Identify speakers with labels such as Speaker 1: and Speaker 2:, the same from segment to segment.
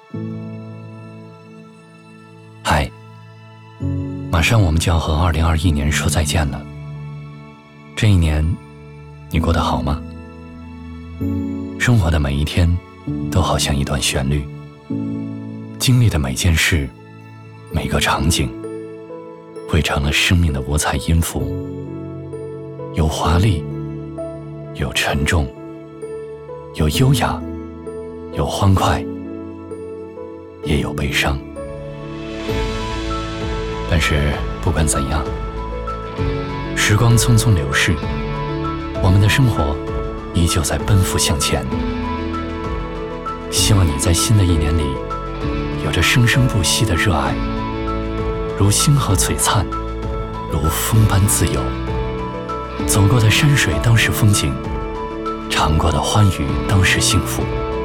Speaker 1: 嗨，马上我们就要和2021年说再见了。这一年，你过得好吗？生活的每一天都好像一段旋律，经历的每件事、每个场景，汇成了生命的五彩音符，有华丽，有沉重，有优雅，有欢快，也有悲伤。但是不管怎样，时光匆匆流逝，我们的生活依旧在奔赴向前。希望你在新的一年里有着生生不息的热爱，如星河璀璨，如风般自由。走过的山水都是风景，尝过的欢愉都是幸福。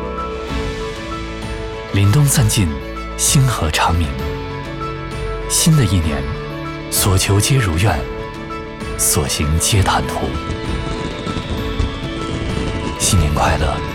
Speaker 1: 凛冬散尽，星河长明。新的一年，所求皆如愿，所行皆坦途。新年快乐！